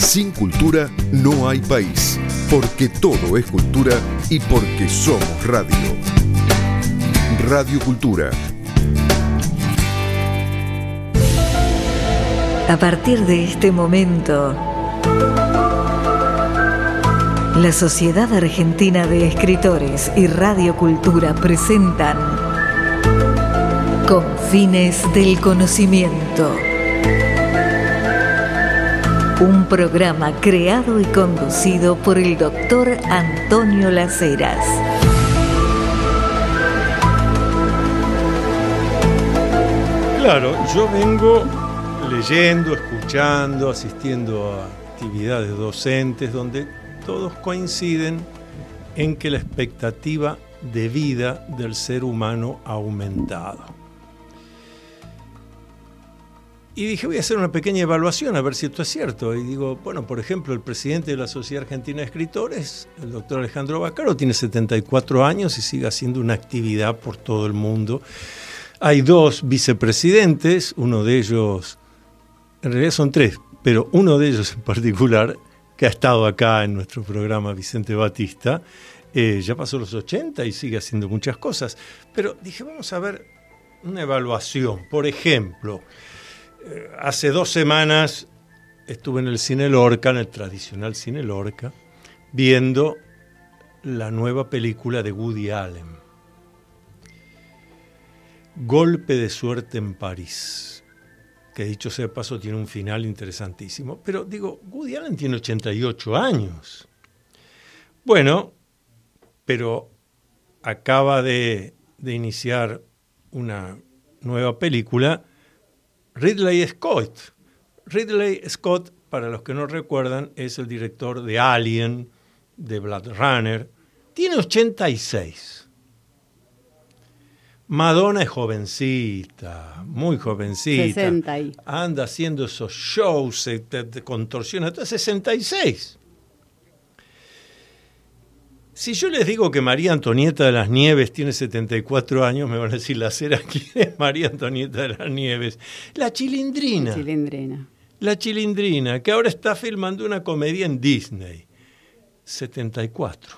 Sin cultura no hay país, porque todo es cultura y porque somos radio. Radio Cultura. A partir de este momento, la Sociedad Argentina de Escritores y Radio Cultura presentan Confines del Conocimiento. Un programa creado y conducido por el doctor Antonio Las Heras. Claro, yo vengo leyendo, escuchando, asistiendo a actividades docentes donde todos coinciden en que la expectativa de vida del ser humano ha aumentado. Y dije, voy a hacer una pequeña evaluación a ver si esto es cierto. Y digo, bueno, por ejemplo, el presidente de la Sociedad Argentina de Escritores, el doctor Alejandro Baccaro, tiene 74 años y sigue haciendo una actividad por todo el mundo. Hay 2 vicepresidentes, uno de ellos, en realidad son 3, pero uno de ellos en particular, que ha estado acá en nuestro programa, Vicente Batista, ya pasó los 80 y sigue haciendo muchas cosas. Pero dije, vamos a ver una evaluación. Por ejemplo, hace 2 semanas estuve en el Cine Lorca, en el tradicional Cine Lorca, viendo la nueva película de Woody Allen, Golpe de suerte en París, que dicho sea de paso tiene un final interesantísimo. Pero digo, Woody Allen tiene 88 años. Bueno, pero acaba de iniciar una nueva película, Ridley Scott. Ridley Scott, para los que no recuerdan, es el director de Alien, de Blade Runner. Tiene 86. Madonna es jovencita, muy jovencita. 60. Anda haciendo esos shows de contorsión hasta 66. Si yo les digo que María Antonieta de las Nieves tiene 74 años, me van a decir, Las Heras, ¿quién es María Antonieta de las Nieves? La Chilindrina. La Chilindrina, que ahora está filmando una comedia en Disney. 74.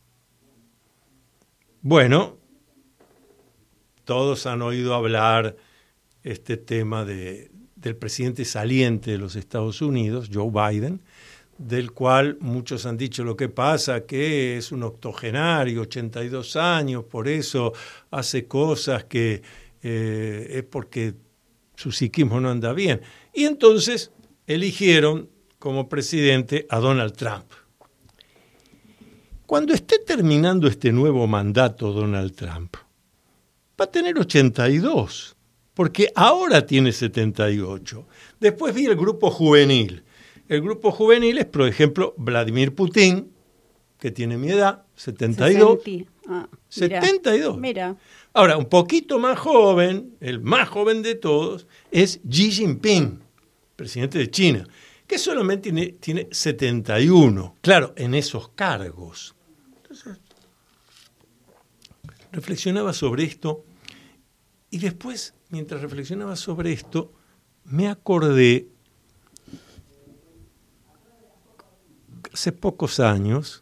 Bueno, todos han oído hablar este tema del presidente saliente de los Estados Unidos, Joe Biden, del cual muchos han dicho lo que pasa, que es un octogenario, 82 años, por eso hace cosas que es porque su psiquismo no anda bien. Y entonces eligieron como presidente a Donald Trump. Cuando esté terminando este nuevo mandato Donald Trump, va a tener 82, porque ahora tiene 78. Después vi el grupo juvenil. El grupo juvenil es, por ejemplo, Vladimir Putin, que tiene mi edad, 72. 72. Mira. Ahora, un poquito más joven, el más joven de todos, es Xi Jinping, presidente de China, que solamente tiene 71. Claro, en esos cargos. Entonces, reflexionaba sobre esto y después, mientras reflexionaba sobre esto, me acordé. Hace pocos años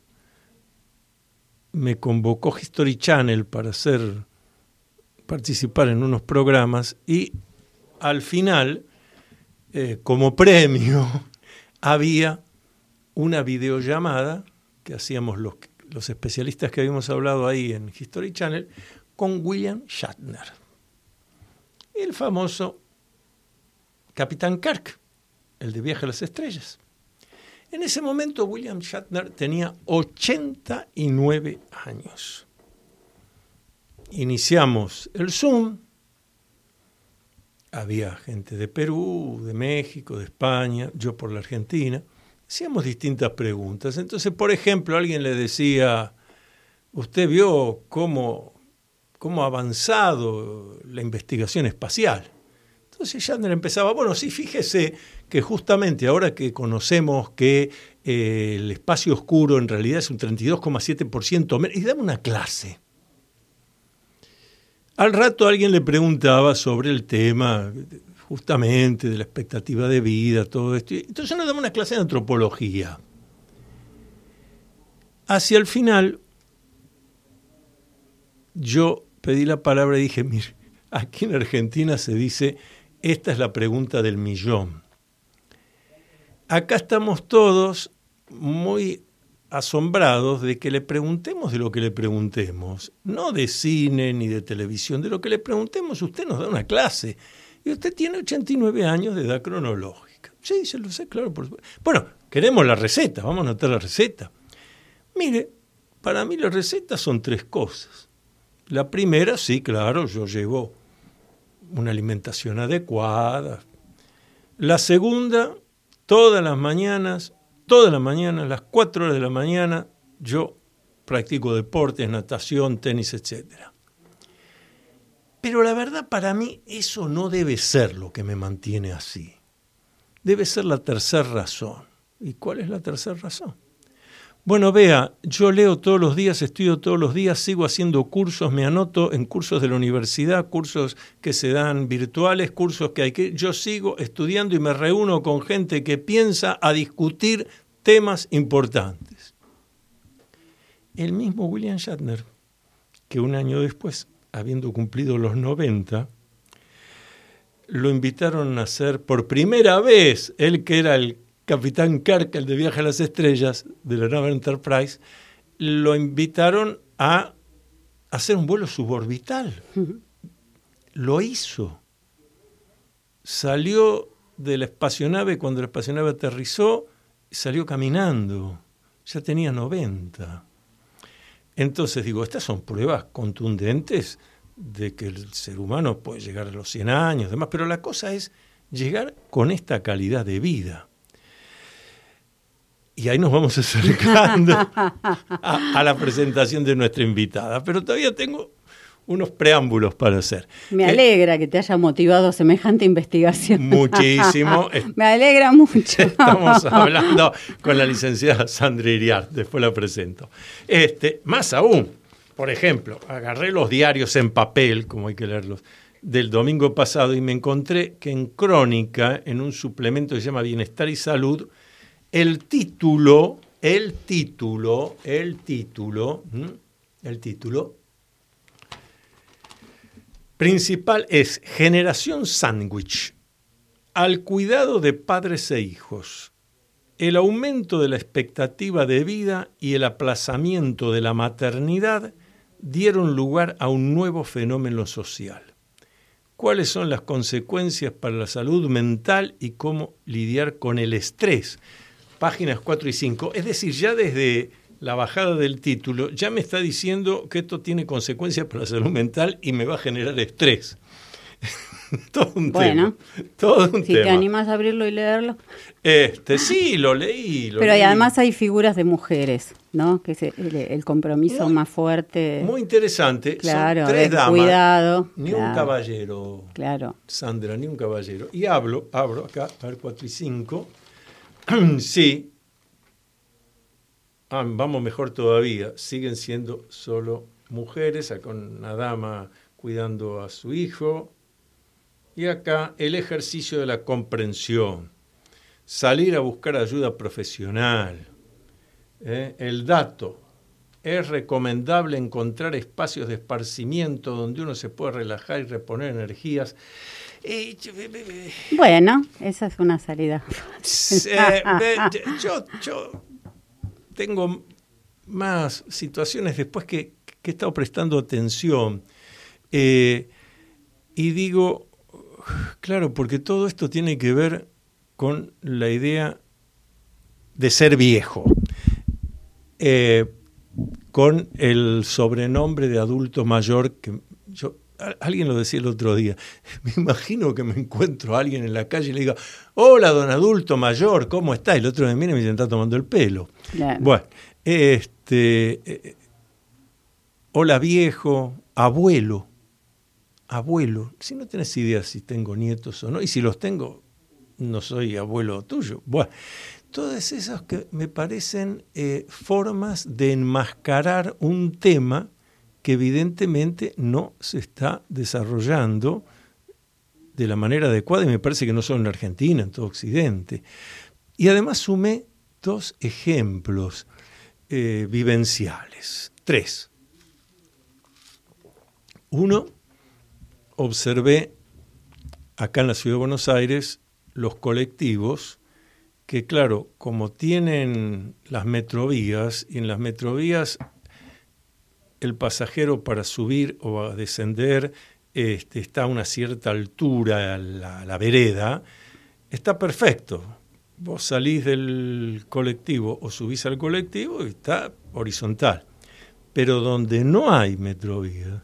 me convocó History Channel para participar en unos programas y al final, como premio, había una videollamada que hacíamos los especialistas que habíamos hablado ahí en History Channel con William Shatner, el famoso Capitán Kirk, el de Viaje a las Estrellas. En ese momento William Shatner tenía 89 años. Iniciamos el Zoom, había gente de Perú, de México, de España, yo por la Argentina, hacíamos distintas preguntas. Entonces, por ejemplo, alguien le decía, ¿usted vio cómo ha avanzado la investigación espacial? Entonces Shatner empezaba, bueno, sí, fíjese que justamente ahora que conocemos que el espacio oscuro en realidad es un 32,7% menos, y dame una clase. Al rato alguien le preguntaba sobre el tema justamente de la expectativa de vida, todo esto. Entonces nos damos una clase de antropología. Hacia el final, yo pedí la palabra y dije, mire, aquí en Argentina se dice, esta es la pregunta del millón. Acá estamos todos muy asombrados de que le preguntemos de lo que le preguntemos, no de cine ni de televisión, de lo que le preguntemos. Usted nos da una clase y usted tiene 89 años de edad cronológica. Sí, se lo sé, claro. Bueno, queremos la receta, vamos a anotar la receta. Mire, para mí las recetas son 3 cosas. La primera, sí, claro, yo llevo una alimentación adecuada. La segunda, todas las mañanas, a las 4 horas de la mañana, yo practico deportes, natación, tenis, etc. Pero la verdad, para mí, eso no debe ser lo que me mantiene así. Debe ser la tercera razón. ¿Y cuál es la tercera razón? Bueno, vea, yo leo todos los días, estudio todos los días, sigo haciendo cursos, me anoto en cursos de la universidad, cursos que se dan virtuales, cursos que hay que... Yo sigo estudiando y me reúno con gente que piensa a discutir temas importantes. El mismo William Shatner, que un año después, habiendo cumplido los 90, lo invitaron a hacer por primera vez, él que era el Capitán Kirk, el de Viaje a las Estrellas, de la nave Enterprise, lo invitaron a hacer un vuelo suborbital. Uh-huh. Lo hizo. Salió de la espacionave, cuando la espacionave aterrizó, salió caminando. Ya tenía 90. Entonces digo, estas son pruebas contundentes de que el ser humano puede llegar a los 100 años, demás, pero la cosa es llegar con esta calidad de vida. Y ahí nos vamos acercando a la presentación de nuestra invitada. Pero todavía tengo unos preámbulos para hacer. Me alegra que te haya motivado semejante investigación. Muchísimo. Me alegra mucho. Estamos hablando con la licenciada Sandra Iriart, después la presento. Más aún, por ejemplo, agarré los diarios en papel, como hay que leerlos, del domingo pasado y me encontré que en Crónica, en un suplemento que se llama Bienestar y Salud, el título principal es Generación Sándwich, al cuidado de padres e hijos. El aumento de la expectativa de vida y el aplazamiento de la maternidad dieron lugar a un nuevo fenómeno social. ¿Cuáles son las consecuencias para la salud mental y cómo lidiar con el estrés? Páginas 4 y 5, es decir, ya desde la bajada del título, ya me está diciendo que esto tiene consecuencias para la salud mental y me va a generar estrés. Todo un tema. Si te animas a abrirlo y leerlo. Sí, lo leí. Pero además hay figuras de mujeres, ¿no? Que es el compromiso más fuerte. Muy interesante. Claro, son 3 damas. Cuidado. Ni un caballero. Claro. Sandra, ni un caballero. Y abro acá, a ver, 4 y 5. Sí. Vamos mejor todavía. Siguen siendo solo mujeres, acá una dama cuidando a su hijo. Y acá el ejercicio de la comprensión. Salir a buscar ayuda profesional. El dato. Es recomendable encontrar espacios de esparcimiento donde uno se pueda relajar y reponer energías. Bueno, esa es una salida. Yo tengo más situaciones después que he estado prestando atención. Y digo, claro, porque todo esto tiene que ver con la idea de ser viejo. Con el sobrenombre de adulto mayor que alguien lo decía el otro día. Me imagino que me encuentro a alguien en la calle y le diga, hola, don adulto mayor, ¿cómo está? Y el otro me mira y me dice, está tomando el pelo. Claro. Bueno, hola viejo, abuelo. Si no tienes idea si tengo nietos o no, y si los tengo, no soy abuelo tuyo. Bueno, todas esas que me parecen formas de enmascarar un tema que evidentemente no se está desarrollando de la manera adecuada y me parece que no solo en Argentina, en todo Occidente. Y además sumé 2 ejemplos vivenciales, 3. Uno, observé acá en la Ciudad de Buenos Aires los colectivos que, claro, como tienen las metrovías, y en las metrovías el pasajero para subir o a descender está a una cierta altura, la vereda, está perfecto. Vos salís del colectivo o subís al colectivo y está horizontal. Pero donde no hay metrovía,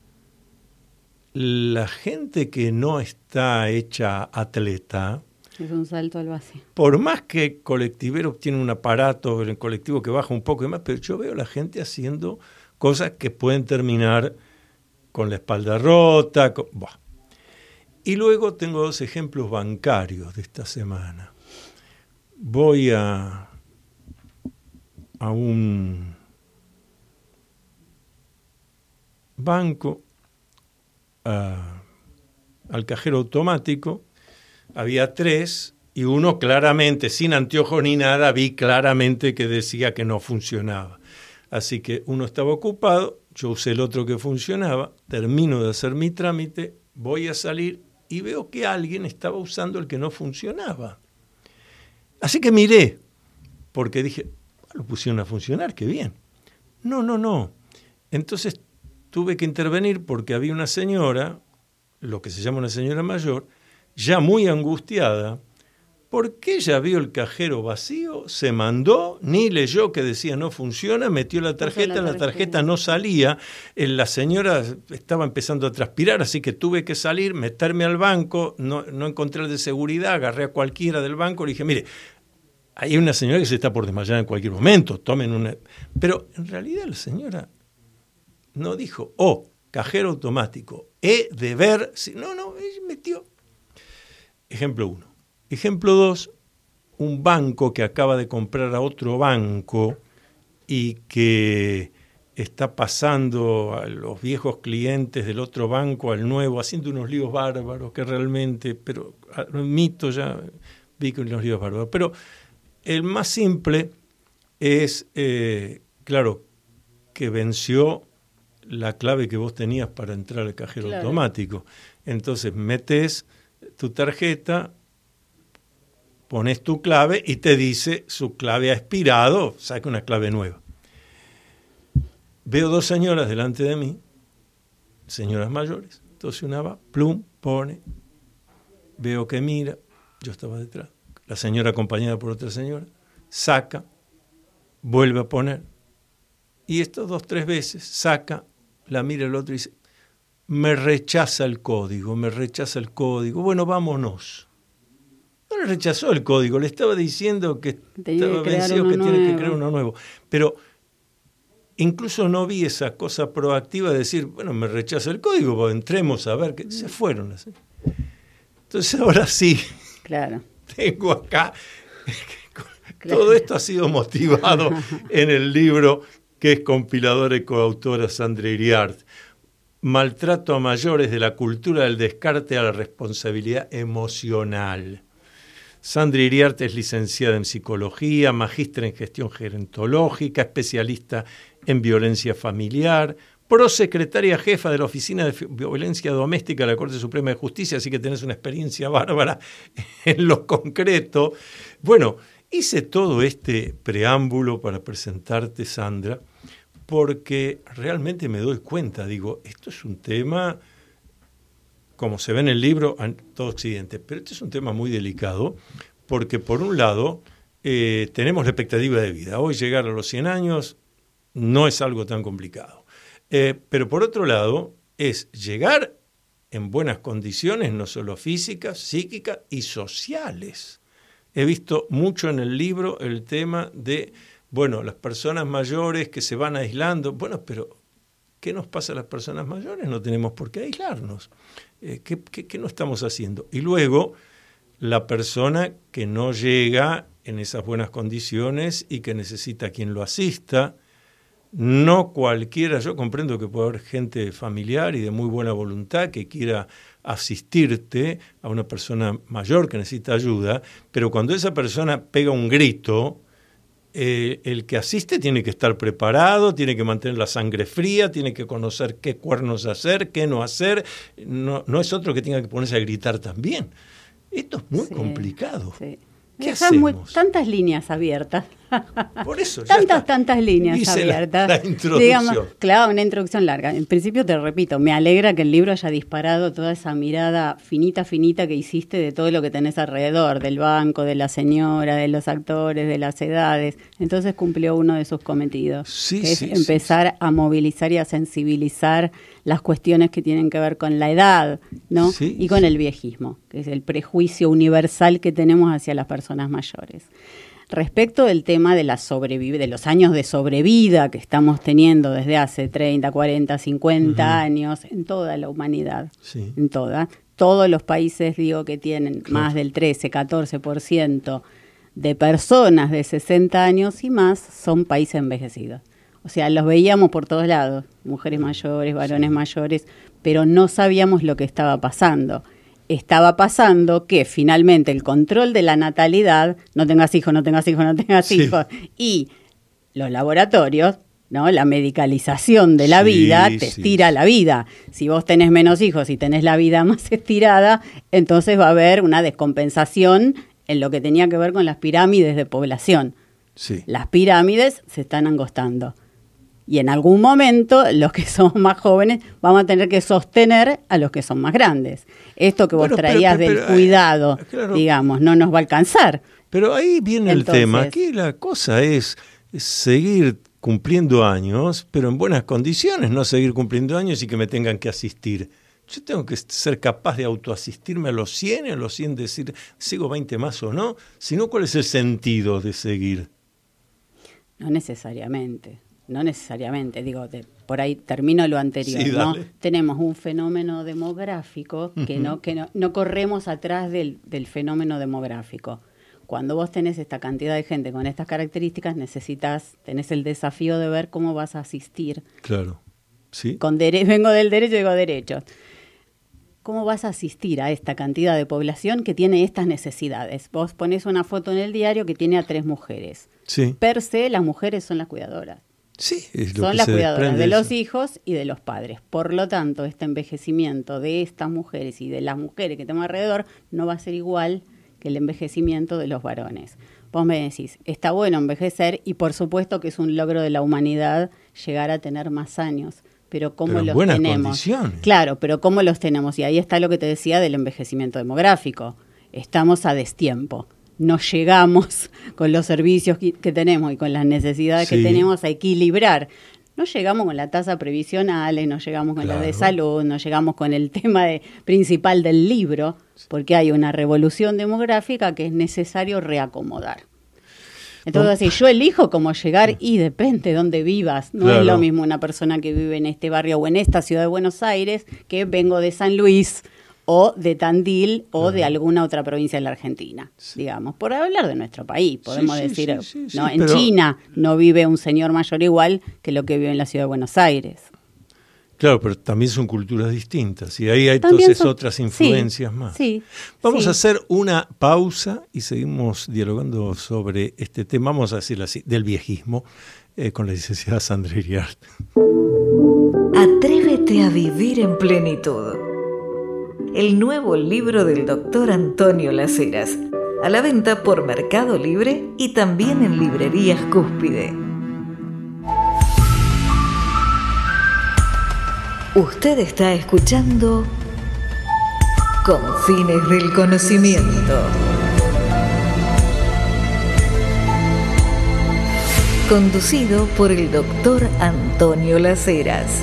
la gente que no está hecha atleta, es un salto al vacío. Por más que colectiveros tienen un aparato en el colectivo que baja un poco y más, pero yo veo a la gente haciendo cosas que pueden terminar con la espalda rota. Y luego tengo 2 ejemplos bancarios de esta semana. Voy a un banco, al cajero automático. Había 3 y uno claramente, sin anteojos ni nada, vi claramente que decía que no funcionaba. Así que uno estaba ocupado, yo usé el otro que funcionaba, termino de hacer mi trámite, voy a salir y veo que alguien estaba usando el que no funcionaba. Así que miré, porque dije, lo pusieron a funcionar, qué bien. No. Entonces tuve que intervenir porque había una señora, lo que se llama una señora mayor, ya muy angustiada, porque ella vio el cajero vacío, se mandó, ni leyó que decía no funciona, metió la tarjeta no salía, la señora estaba empezando a transpirar, así que tuve que salir, meterme al banco, no encontré el de seguridad, agarré a cualquiera del banco, le dije, mire, hay una señora que se está por desmayar en cualquier momento, tomen una... Pero en realidad la señora no dijo, cajero automático, de ver... No, ella metió... Ejemplo 1. Ejemplo 2, un banco que acaba de comprar a otro banco y que está pasando a los viejos clientes del otro banco al nuevo, haciendo unos líos bárbaros que realmente, pero admito ya, vi que unos líos bárbaros. Pero el más simple es, claro, que venció la clave que vos tenías para entrar al cajero automático. Entonces metés tu tarjeta, pones tu clave y te dice su clave ha expirado, saca una clave nueva. Veo 2 señoras delante de mí, señoras mayores, entonces una va, plum, pone, veo que mira, yo estaba detrás, la señora acompañada por otra señora, saca, vuelve a poner, y esto 2, 3 veces, saca, la mira el otro y dice, me rechaza el código, bueno, vámonos. No le rechazó el código, le estaba diciendo que estaba vencido, que tiene que crear uno nuevo. Pero incluso no vi esa cosa proactiva de decir, bueno, me rechaza el código, pues entremos a ver, que se fueron así. Entonces ahora sí, tengo acá, todo esto ha sido motivado en el libro que es compiladora y coautora Sandra Iriart. Maltrato a mayores, de la cultura del descarte a la responsabilidad emocional. Sandra Iriart es licenciada en psicología, magíster en gestión gerontológica, especialista en violencia familiar, prosecretaria jefa de la Oficina de Violencia Doméstica de la Corte Suprema de Justicia, así que tenés una experiencia bárbara en lo concreto. Bueno, hice todo este preámbulo para presentarte, Sandra, porque realmente me doy cuenta, digo, esto es un tema, como se ve en el libro, en todo Occidente, pero este es un tema muy delicado, porque por un lado tenemos la expectativa de vida. Hoy llegar a los 100 años no es algo tan complicado. Pero por otro lado, es llegar en buenas condiciones, no solo físicas, psíquicas y sociales. He visto mucho en el libro el tema de, bueno, las personas mayores que se van aislando. Bueno, pero ¿qué nos pasa a las personas mayores? No tenemos por qué aislarnos. ¿Qué no estamos haciendo? Y luego, la persona que no llega en esas buenas condiciones y que necesita a quien lo asista. No cualquiera, yo comprendo que puede haber gente familiar y de muy buena voluntad que quiera asistirte a una persona mayor que necesita ayuda, pero cuando esa persona pega un grito, el que asiste tiene que estar preparado, tiene que mantener la sangre fría, tiene que conocer qué cuernos hacer, qué no hacer. No es otro que tenga que ponerse a gritar también. Esto es muy complicado. Sí. ¿Qué hacemos? Tantas líneas abiertas. Por eso. Tantas líneas abiertas. La introducción. Digamos, claro, una introducción larga. En principio, te repito, me alegra que el libro haya disparado toda esa mirada finita que hiciste de todo lo que tenés alrededor, del banco, de la señora, de los actores, de las edades. Entonces cumplió uno de sus cometidos, que es empezar a movilizar y a sensibilizar las cuestiones que tienen que ver con la edad, ¿no? Y con el viejismo, que es el prejuicio universal que tenemos hacia las personas mayores. Respecto del tema de de los años de sobrevida que estamos teniendo desde hace 30, 40, 50 años en toda la humanidad, en todos los países, digo, que tienen más del 13, 14% de personas de 60 años y más, son países envejecidos. O sea, los veíamos por todos lados, mujeres mayores, varones mayores, pero no sabíamos lo que estaba pasando. Estaba pasando que finalmente el control de la natalidad, no tengas hijos, hijos, y los laboratorios, ¿no? La medicalización de la vida te estira la vida. Si vos tenés menos hijos y tenés la vida más estirada, entonces va a haber una descompensación en lo que tenía que ver con las pirámides de población. Las pirámides se están angostando. Y en algún momento, los que somos más jóvenes, vamos a tener que sostener a los que son más grandes. Esto que vos traías del cuidado, digamos, no nos va a alcanzar. Pero ahí viene el tema. Aquí la cosa es seguir cumpliendo años, pero en buenas condiciones, no seguir cumpliendo años y que me tengan que asistir. Yo tengo que ser capaz de autoasistirme a los 100 decir, ¿sigo 20 más o no? Si no, ¿cuál es el sentido de seguir? No necesariamente, digo, por ahí termino lo anterior, ¿no? Tenemos un fenómeno demográfico que no corremos atrás del fenómeno demográfico. Cuando vos tenés esta cantidad de gente con estas características, tenés el desafío de ver cómo vas a asistir. Claro, sí. Vengo del derecho, digo derechos. ¿Cómo vas a asistir a esta cantidad de población que tiene estas necesidades? Vos ponés una foto en el diario que tiene a 3 mujeres. Sí. Per se, las mujeres son las cuidadoras. Sí, es lo son que las se cuidadoras de los eso. hijos y de los padres. Por lo tanto, este envejecimiento de estas mujeres y de las mujeres que tenemos alrededor no va a ser igual que el envejecimiento de los varones. Vos me decís, está bueno envejecer y por supuesto que es un logro de la humanidad llegar a tener más años. Pero ¿cómo los tenemos? Condiciones. Claro, pero ¿cómo los tenemos? Y ahí está lo que te decía del envejecimiento demográfico. Estamos a destiempo. No llegamos con los servicios que tenemos y con las necesidades que tenemos a equilibrar. No llegamos con la tasa previsional, no llegamos con la de salud, no llegamos con el tema principal del libro, porque hay una revolución demográfica que es necesario reacomodar. Entonces, si yo elijo cómo llegar, y depende de dónde vivas. No es lo mismo una persona que vive en este barrio o en esta ciudad de Buenos Aires que vengo de San Luis o de Tandil o de alguna otra provincia de la Argentina, digamos. Por hablar de nuestro país, podemos decir, en China no vive un señor mayor igual que lo que vive en la ciudad de Buenos Aires. Claro, pero también son culturas distintas y ahí hay entonces otras influencias más. Vamos a hacer una pausa y seguimos dialogando sobre este tema, vamos a decirlo así, del viejismo, con la licenciada Sandra Iriart. Atrévete a vivir en plenitud. El nuevo libro del doctor Antonio Las Heras, a la venta por Mercado Libre y también en librerías Cúspide. Usted está escuchando Confines del Conocimiento. Conducido por el doctor Antonio Las Heras.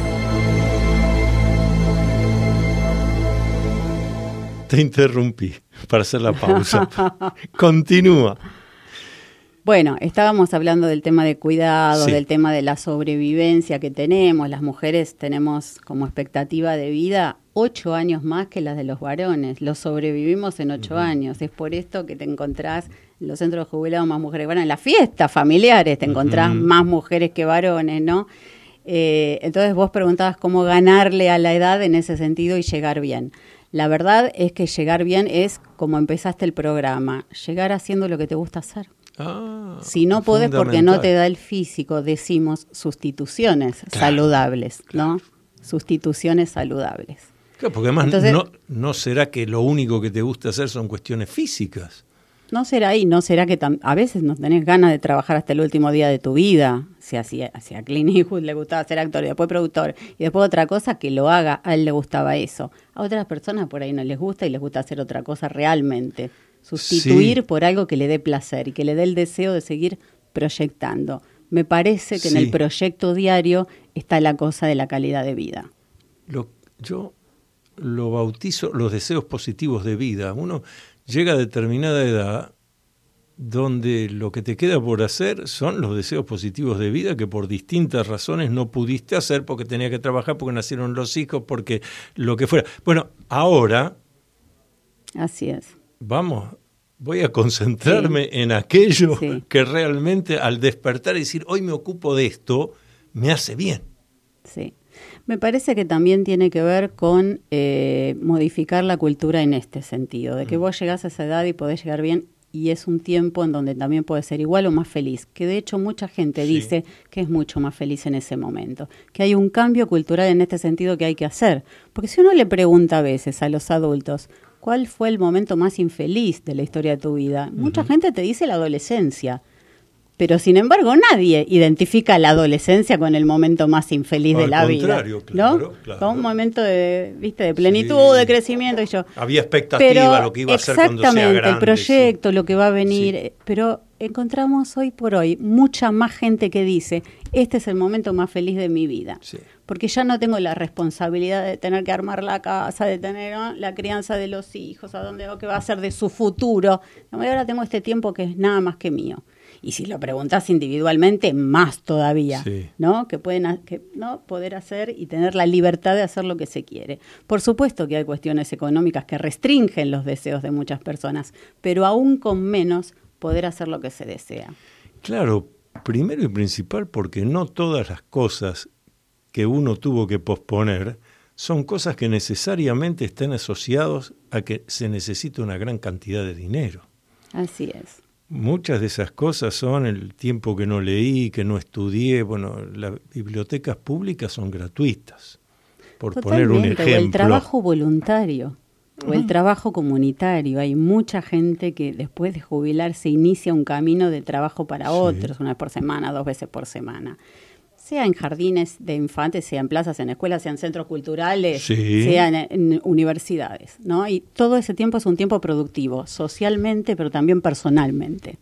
Te interrumpí para hacer la pausa. Continúa. Bueno, estábamos hablando del tema de cuidado, del tema de la sobrevivencia que tenemos. Las mujeres tenemos como expectativa de vida 8 años más que las de los varones. Los sobrevivimos en 8 años. Es por esto que te encontrás en los centros de jubilados más mujeres. Bueno, en las fiestas familiares te encontrás más mujeres que varones, ¿no? Entonces vos preguntabas cómo ganarle a la edad en ese sentido y llegar bien. La verdad es que llegar bien es como empezaste el programa, llegar haciendo lo que te gusta hacer. Si no podés porque no te da el físico, decimos sustituciones saludables, ¿no? Sustituciones saludables. Claro, porque además entonces, no será que lo único que te gusta hacer son cuestiones físicas. No será ahí, no será que a veces no tenés ganas de trabajar hasta el último día de tu vida. Si hacía Clint Eastwood le gustaba ser actor y después productor y después otra cosa que lo haga, a él le gustaba eso. A otras personas por ahí no les gusta y les gusta hacer otra cosa realmente. Sustituir por algo que le dé placer y que le dé el deseo de seguir proyectando. Me parece que en el proyecto diario está la cosa de la calidad de vida. Yo lo bautizo los deseos positivos de vida. Uno llega a determinada edad donde lo que te queda por hacer son los deseos positivos de vida que por distintas razones no pudiste hacer porque tenías que trabajar, porque nacieron los hijos, porque lo que fuera. Bueno, ahora... Así es. Voy a concentrarme en aquello que realmente al despertar y decir, hoy me ocupo de esto, me hace bien. Sí. Me parece que también tiene que ver con modificar la cultura en este sentido, de que vos llegás a esa edad y podés llegar bien y es un tiempo en donde también podés ser igual o más feliz, que de hecho mucha gente dice que es mucho más feliz en ese momento, que hay un cambio cultural en este sentido que hay que hacer, porque si uno le pregunta a veces a los adultos, ¿cuál fue el momento más infeliz de la historia de tu vida? Mucha gente te dice la adolescencia. Pero sin embargo nadie identifica la adolescencia con el momento más infeliz de la vida, claro, ¿no? Con un momento de plenitud, de crecimiento y yo. Había expectativa lo que iba a ser cuando sea grande. Exactamente, el proyecto, lo que va a venir, pero encontramos hoy por hoy mucha más gente que dice, este es el momento más feliz de mi vida. Sí. Porque ya no tengo la responsabilidad de tener que armar la casa, de tener la crianza de los hijos, a dónde qué va a ser de su futuro. Ahora tengo este tiempo que es nada más que mío. Y si lo preguntás individualmente, más todavía, ¿no? Que ¿no? Poder hacer y tener la libertad de hacer lo que se quiere. Por supuesto que hay cuestiones económicas que restringen los deseos de muchas personas, pero aún con menos poder hacer lo que se desea. Claro, primero y principal porque no todas las cosas que uno tuvo que posponer son cosas que necesariamente estén asociados a que se necesita una gran cantidad de dinero. Así es. Muchas de esas cosas son el tiempo que no leí, que no estudié. Bueno, las bibliotecas públicas son gratuitas, por poner un ejemplo. O el trabajo voluntario, o el trabajo comunitario. Hay mucha gente que después de jubilarse inicia un camino de trabajo para otros, una vez por semana, 2 veces por semana. Sea en jardines de infantes, sea en plazas, en escuelas, sea en centros culturales, sea en universidades, ¿no? Y todo ese tiempo es un tiempo productivo, socialmente, pero también personalmente.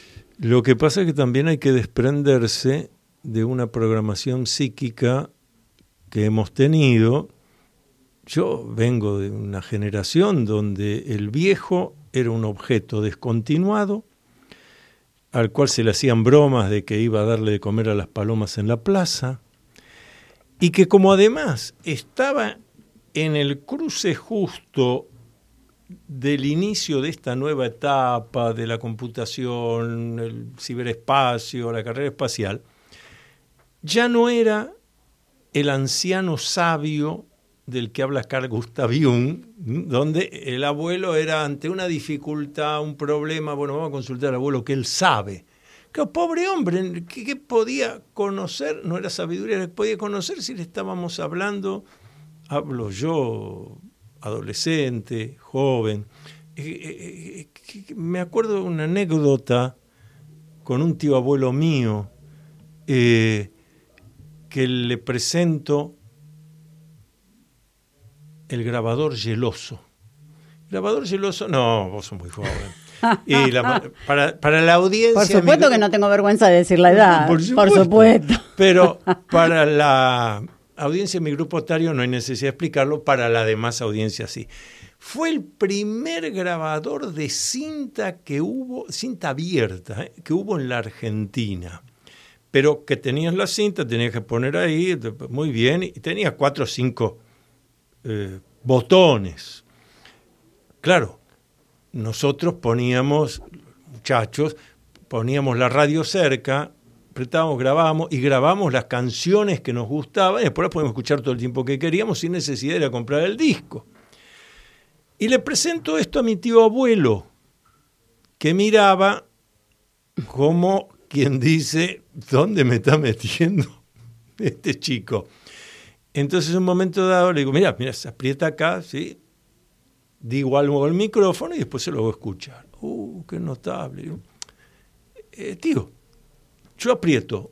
Lo que pasa es que también hay que desprenderse de una programación psíquica que hemos tenido. Yo vengo de una generación donde el viejo era un objeto descontinuado, al cual se le hacían bromas de que iba a darle de comer a las palomas en la plaza, y que como además estaba en el cruce justo del inicio de esta nueva etapa de la computación, el ciberespacio, la carrera espacial, ya no era el anciano sabio del que habla Carl Gustav Jung, donde el abuelo era ante una dificultad, un problema, bueno, vamos a consultar al abuelo que él sabe. Claro, pobre hombre, ¿qué podía conocer? No era sabiduría, ¿qué podía conocer si le estábamos hablando? Hablo yo, adolescente, joven. Me acuerdo de una anécdota con un tío abuelo mío que le presento el grabador Geloso. Grabador Geloso, no, vos sos muy joven. Y para la audiencia... Por supuesto que no tengo vergüenza de decir la edad, por supuesto. Pero para la audiencia de mi grupo etario no hay necesidad de explicarlo, para la demás audiencia sí. Fue el primer grabador de cinta que hubo, cinta abierta, que hubo en la Argentina. Pero que tenías la cinta, tenías que poner ahí, muy bien, y tenía 4 o 5 botones. Claro, nosotros muchachos, poníamos la radio cerca, apretábamos, grabábamos y grabábamos las canciones que nos gustaban y después las podíamos escuchar todo el tiempo que queríamos sin necesidad de ir a comprar el disco. Y le presento esto a mi tío abuelo, que miraba como quien dice, ¿dónde me está metiendo este chico? Entonces en un momento dado le digo, mira, se aprieta acá, ¿sí? Digo algo al micrófono y después se lo hago escuchar. Qué notable. Tío, yo aprieto,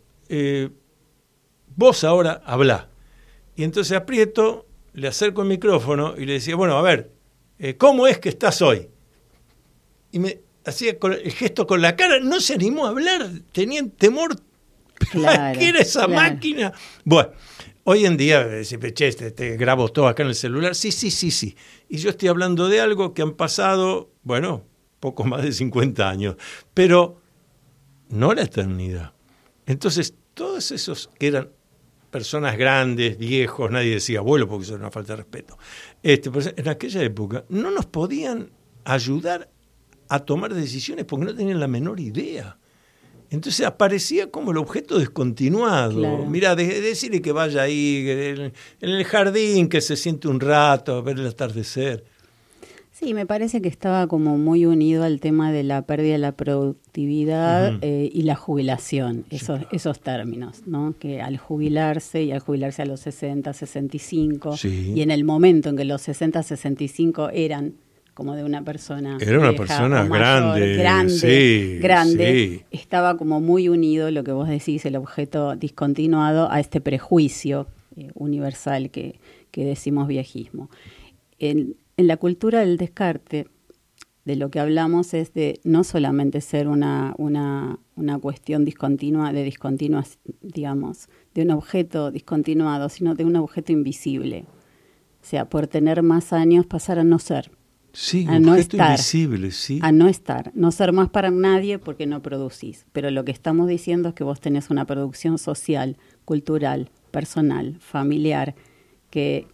vos ahora hablá. Y entonces aprieto, le acerco el micrófono y le decía, bueno, a ver, ¿cómo es que estás hoy? Y me hacía el gesto con la cara, no se animó a hablar, tenían temor. Claro, ¿Qué era esa máquina? Bueno, hoy en día, te grabo todo acá en el celular. Sí. Y yo estoy hablando de algo que han pasado, bueno, poco más de 50 años, pero no la eternidad. Entonces, todos esos que eran personas grandes, viejos, nadie decía abuelo porque eso era una falta de respeto, pues en aquella época no nos podían ayudar a tomar decisiones porque no tenían la menor idea. Entonces aparecía como el objeto descontinuado. Claro. Mirá, decirle que vaya ahí en el jardín, que se siente un rato a ver el atardecer. Sí, me parece que estaba como muy unido al tema de la pérdida de la productividad y la jubilación, esos términos, ¿no? Que al jubilarse a los 60, 65, sí. Y en el momento en que los 60, 65 eran como de una persona era una vieja, persona mayor, grande, sí. Estaba como muy unido, lo que vos decís, el objeto discontinuado, a este prejuicio universal que decimos viejismo. En la cultura del descarte, de lo que hablamos es de no solamente ser una cuestión discontinua, digamos, de un objeto discontinuado, sino de un objeto invisible. O sea, por tener más años pasar a no ser. Sí, a un no objeto estar, invisible, sí. A no estar, no ser más para nadie porque no producís. Pero lo que estamos diciendo es que vos tenés una producción social, cultural, personal, familiar, que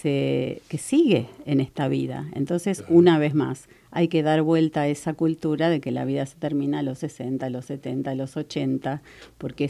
sigue en esta vida. Entonces, una vez más, hay que dar vuelta a esa cultura de que la vida se termina a los 60, a los 70, a los 80, porque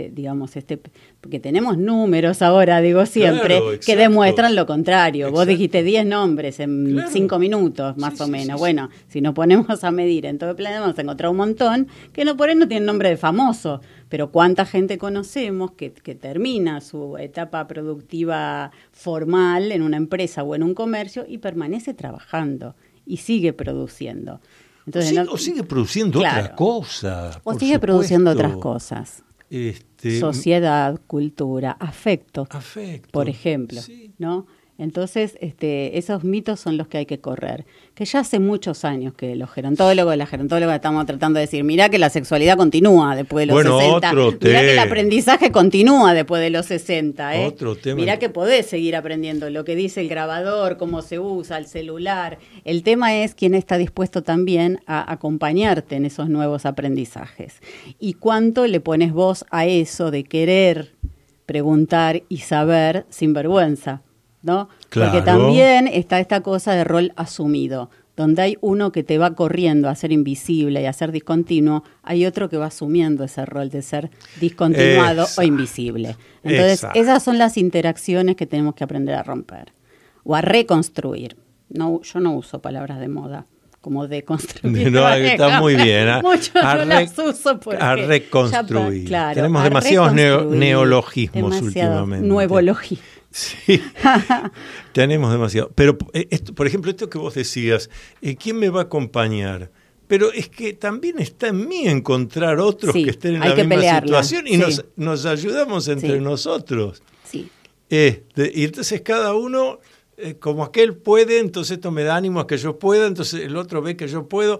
porque tenemos números ahora, digo siempre, claro, que demuestran lo contrario. Exacto. Vos dijiste 10 nombres en 5 minutos, más o menos. Bueno, si nos ponemos a medir en todo el planeta, vamos a encontrar un montón que por ahí no tienen nombre de famoso, pero cuánta gente conocemos que termina su etapa productiva formal en una empresa o en un comercio y permanece trabajando y sigue produciendo. Entonces, o sigue produciendo otra cosa. O sigue produciendo otras cosas. Sociedad, cultura, afecto, por ejemplo, sí. ¿no? Entonces, esos mitos son los que hay que correr. Que ya hace muchos años que los gerontólogos, las gerontólogas estamos tratando de decir, mirá que la sexualidad continúa después de los 60. Mirá que el aprendizaje continúa después de los 60. Otro tema. Mirá que podés seguir aprendiendo lo que dice el grabador, cómo se usa, el celular. El tema es quién está dispuesto también a acompañarte en esos nuevos aprendizajes. Y cuánto le pones vos a eso de querer preguntar y saber sin vergüenza, ¿no? Claro. Porque también está esta cosa de rol asumido, donde hay uno que te va corriendo a ser invisible y a ser discontinuo, hay otro que va asumiendo ese rol de ser discontinuado o invisible. Entonces, esas son las interacciones que tenemos que aprender a romper o a reconstruir. No, yo no uso palabras de moda, como deconstruir. No, está muy bien. Mucho no las uso porque a reconstruir. Claro, tenemos demasiados neologismos últimamente. Nuevologismos. Sí, tenemos demasiado. Pero, por ejemplo, esto que vos decías, ¿quién me va a acompañar? Pero es que también está en mí encontrar otros que estén en la misma situación y nos ayudamos entre nosotros. Sí. Y entonces cada uno, como aquel puede, entonces esto me da ánimo a que yo pueda, entonces el otro ve que yo puedo.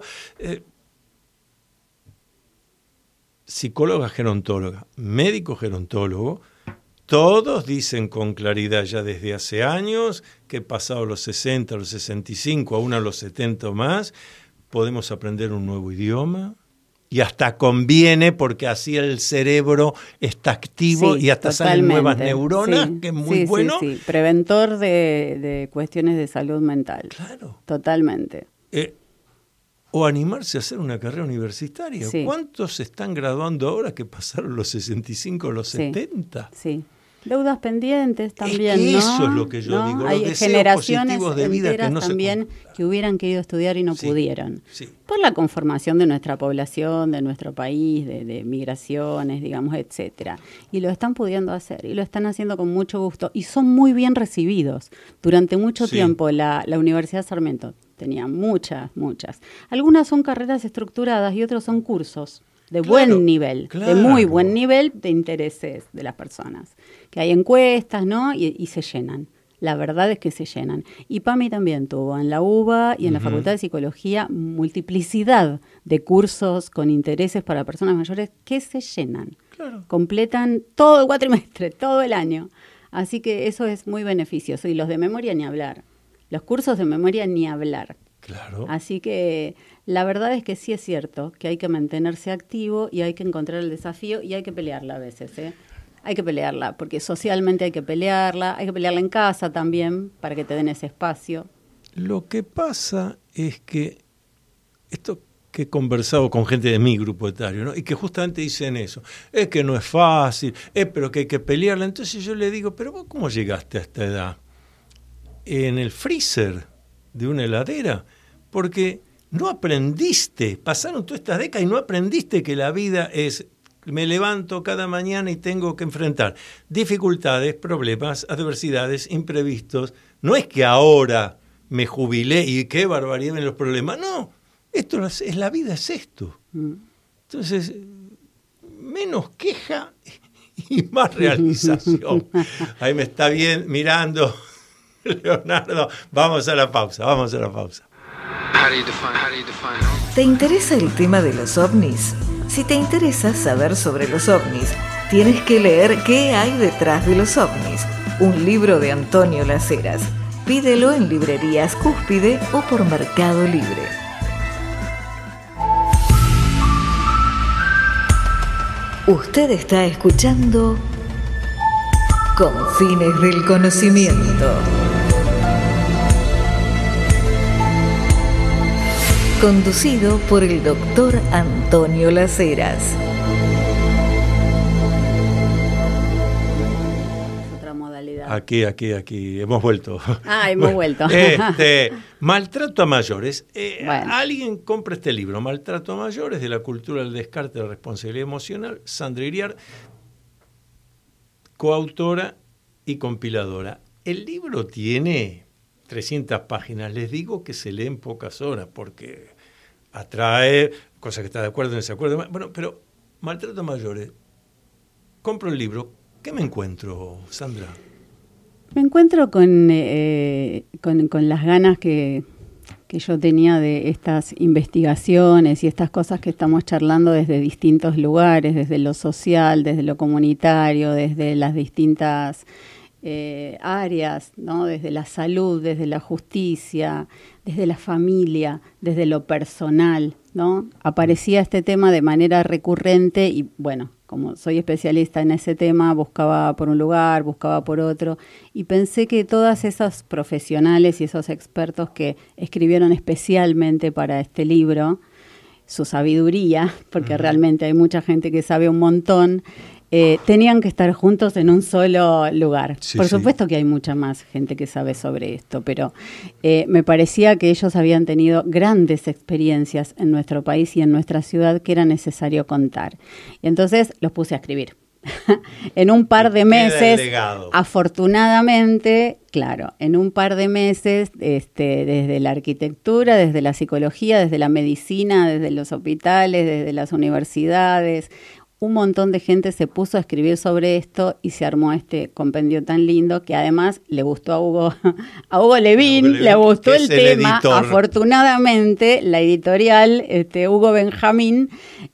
Psicóloga gerontóloga, médico gerontólogo, todos dicen con claridad ya desde hace años que pasados los 60, los 65, aún a los 70 o más, podemos aprender un nuevo idioma y hasta conviene porque así el cerebro está activo y hasta salen nuevas neuronas, que es muy bueno. Sí. Preventor de cuestiones de salud mental. Claro. Totalmente. O animarse a hacer una carrera universitaria. Sí. ¿Cuántos se están graduando ahora que pasaron los 65 o los 70? Sí. Deudas pendientes también, es que ¿no? eso es lo que yo digo, los hay deseos generaciones positivos de vida enteras que no también que hubieran querido estudiar y no Sí, pudieron. sí. Por la conformación de nuestra población, de nuestro país, de migraciones, digamos, etcétera. Y lo están pudiendo hacer, y lo están haciendo con mucho gusto, y son muy bien recibidos. Durante mucho Sí. tiempo la Universidad Sarmiento tenía muchas. Algunas son carreras estructuradas y otros son cursos de buen nivel, de muy buen nivel de intereses de las personas. Que hay encuestas, ¿no? Y se llenan. La verdad es que se llenan. Y PAMI también tuvo en la UBA y en la Facultad de Psicología multiplicidad de cursos con intereses para personas mayores que se llenan. Claro. Completan todo el cuatrimestre, todo el año. Así que eso es muy beneficioso. Y los de memoria ni hablar. Los cursos de memoria ni hablar. Claro. Así que la verdad es que sí es cierto que hay que mantenerse activo y hay que encontrar el desafío y hay que pelearla a veces, ¿eh? Hay que pelearla, porque socialmente hay que pelearla en casa también para que te den ese espacio. Lo que pasa es que esto que he conversado con gente de mi grupo etario, ¿no? Y que justamente dicen eso, es que no es fácil, pero que hay que pelearla. Entonces yo le digo, pero vos ¿cómo llegaste a esta edad? En el freezer de una heladera, porque no aprendiste, pasaron todas estas décadas y no aprendiste que la vida es, me levanto cada mañana y tengo que enfrentar dificultades, problemas, adversidades, imprevistos. No es que ahora me jubilé y qué barbaridad ven los problemas, no, esto es la vida, es esto. Entonces, menos queja y más realización. Ahí me está bien mirando Leonardo, vamos a la pausa. ¿Te interesa el tema de los ovnis? Si te interesa saber sobre los ovnis, tienes que leer ¿Qué hay detrás de los ovnis? Un libro de Antonio Las Heras. Pídelo en librerías Cúspide o por Mercado Libre. Usted está escuchando Confines del Conocimiento. Conducido por el doctor Antonio Las Heras. Otra modalidad. Aquí, hemos vuelto. Hemos vuelto. Maltrato a mayores. Bueno. Alguien compra este libro, Maltrato a mayores, de la cultura del descarte de la responsabilidad emocional, Sandra Iriart, coautora y compiladora. El libro tiene 300 páginas. Les digo que se lee en pocas horas porque atrae cosas que está de acuerdo, no se acuerda. Bueno, pero Maltrato a mayores. Compro el libro. ¿Qué me encuentro, Sandra? Me encuentro con las ganas que yo tenía de estas investigaciones y estas cosas que estamos charlando desde distintos lugares, desde lo social, desde lo comunitario, desde las distintas áreas, ¿no? Desde la salud, desde la justicia, desde la familia, desde lo personal, ¿no? Aparecía este tema de manera recurrente y, bueno, como soy especialista en ese tema, buscaba por un lugar, buscaba por otro, y pensé que todas esas profesionales y esos expertos que escribieron especialmente para este libro, su sabiduría, porque realmente hay mucha gente que sabe un montón, tenían que estar juntos en un solo lugar. Sí, por sí. supuesto que hay mucha más gente que sabe sobre esto, pero me parecía que ellos habían tenido grandes experiencias en nuestro país y en nuestra ciudad que era necesario contar. Y entonces los puse a escribir. En un par de meses, afortunadamente, claro, en un par de meses, desde la arquitectura, desde la psicología, desde la medicina, desde los hospitales, desde las universidades, un montón de gente se puso a escribir sobre esto y se armó este compendio tan lindo que además le gustó a Hugo Levin, le gustó el tema. Afortunadamente, la editorial, Hugo Benjamín,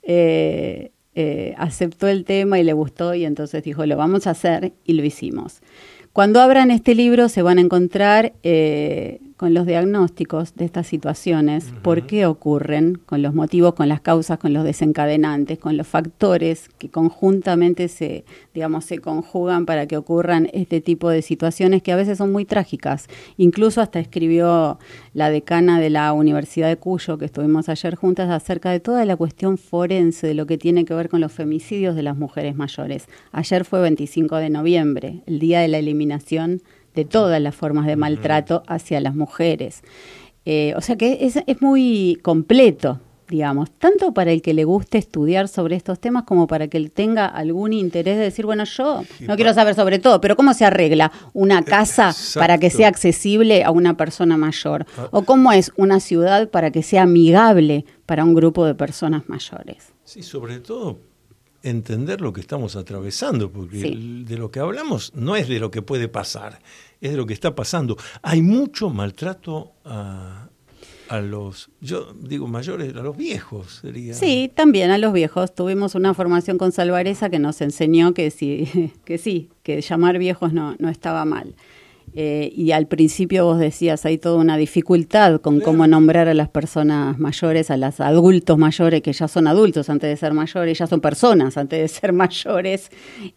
aceptó el tema y le gustó y entonces dijo, lo vamos a hacer, y lo hicimos. Cuando abran este libro se van a encontrar con los diagnósticos de estas situaciones, por qué ocurren, con los motivos, con las causas, con los desencadenantes, con los factores que conjuntamente se conjugan para que ocurran este tipo de situaciones que a veces son muy trágicas. Incluso hasta escribió la decana de la Universidad de Cuyo, que estuvimos ayer juntas, acerca de toda la cuestión forense, de lo que tiene que ver con los femicidios de las mujeres mayores. Ayer fue 25 de noviembre, el día de la eliminación de todas las formas de maltrato hacia las mujeres. O sea que es muy completo, digamos, tanto para el que le guste estudiar sobre estos temas como para que él tenga algún interés de decir, bueno, yo no quiero saber sobre todo, pero ¿cómo se arregla una casa para que sea accesible a una persona mayor? ¿O cómo es una ciudad para que sea amigable para un grupo de personas mayores? Sí, sobre todo entender lo que estamos atravesando, porque de lo que hablamos no es de lo que puede pasar, es de lo que está pasando. Hay mucho maltrato a los, yo digo mayores, a los viejos sería. Sí, también a los viejos. Tuvimos una formación con Salvareza que nos enseñó que que llamar viejos no estaba mal. Y al principio vos decías, hay toda una dificultad con cómo nombrar a las personas mayores, a los adultos mayores, que ya son adultos antes de ser mayores, ya son personas antes de ser mayores,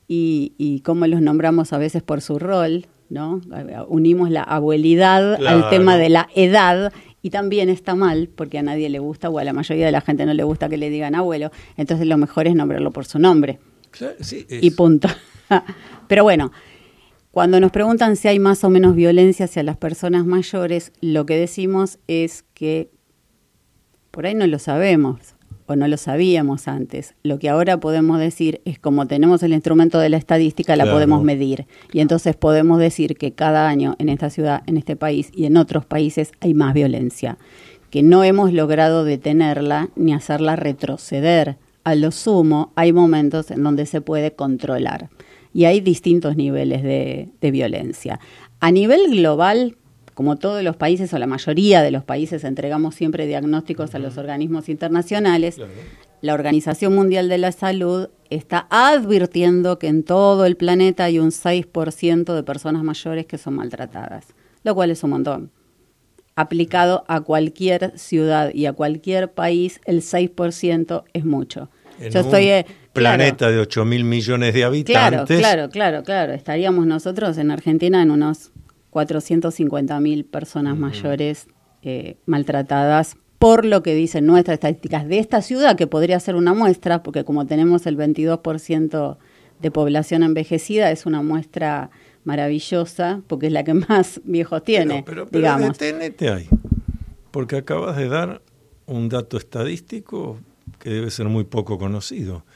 y cómo los nombramos a veces por su rol, ¿no? Unimos la abuelidad al tema de la edad, y también está mal, porque a nadie le gusta, o a la mayoría de la gente no le gusta que le digan abuelo, entonces lo mejor es nombrarlo por su nombre. Claro, sí, y punto. Pero bueno, cuando nos preguntan si hay más o menos violencia hacia las personas mayores, lo que decimos es que por ahí no lo sabemos o no lo sabíamos antes. Lo que ahora podemos decir es, como tenemos el instrumento de la estadística, la podemos medir. Y entonces podemos decir que cada año en esta ciudad, en este país y en otros países hay más violencia, que no hemos logrado detenerla ni hacerla retroceder. A lo sumo, hay momentos en donde se puede controlar. Y hay distintos niveles de violencia. A nivel global, como todos los países o la mayoría de los países entregamos siempre diagnósticos a los organismos internacionales, la Organización Mundial de la Salud está advirtiendo que en todo el planeta hay un 6% de personas mayores que son maltratadas, lo cual es un montón. Aplicado a cualquier ciudad y a cualquier país, el 6% es mucho. Yo estoy... planeta de 8.000 millones de habitantes. Claro. Estaríamos nosotros en Argentina en unos 450.000 personas mayores maltratadas, por lo que dicen nuestras estadísticas de esta ciudad, que podría ser una muestra, porque como tenemos el 22% de población envejecida, es una muestra maravillosa, porque es la que más viejos tiene, pero digamos. Detenete ahí, porque acabas de dar un dato estadístico que debe ser muy poco conocido.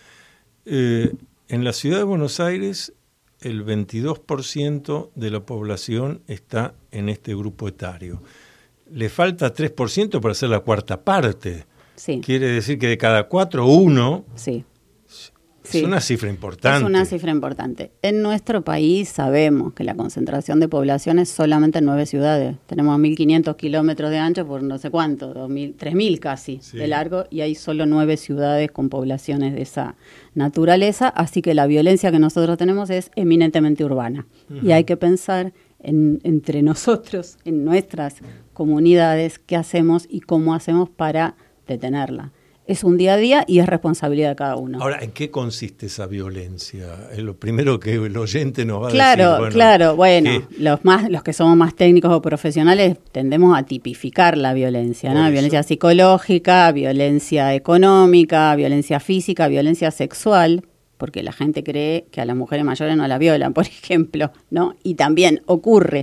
En la ciudad de Buenos Aires, el 22% de la población está en este grupo etario. Le falta 3% para hacer la cuarta parte. Sí. Quiere decir que de cada 4, 1... Sí. Es una cifra importante. Es una cifra importante. En nuestro país sabemos que la concentración de población es solamente en 9 ciudades. Tenemos 1.500 kilómetros de ancho por no sé cuánto, 3.000 casi de largo, y hay solo 9 ciudades con poblaciones de esa naturaleza, así que la violencia que nosotros tenemos es eminentemente urbana. Y hay que pensar entre nosotros, en nuestras comunidades, qué hacemos y cómo hacemos para detenerla. Es un día a día y es responsabilidad de cada uno. Ahora, ¿en qué consiste esa violencia? Es lo primero que el oyente nos va a decir. Claro. Los que somos más técnicos o profesionales tendemos a tipificar la violencia, ¿no? Violencia psicológica, violencia económica, violencia física, violencia sexual, porque la gente cree que a las mujeres mayores no la violan, por ejemplo, ¿no? Y también ocurre.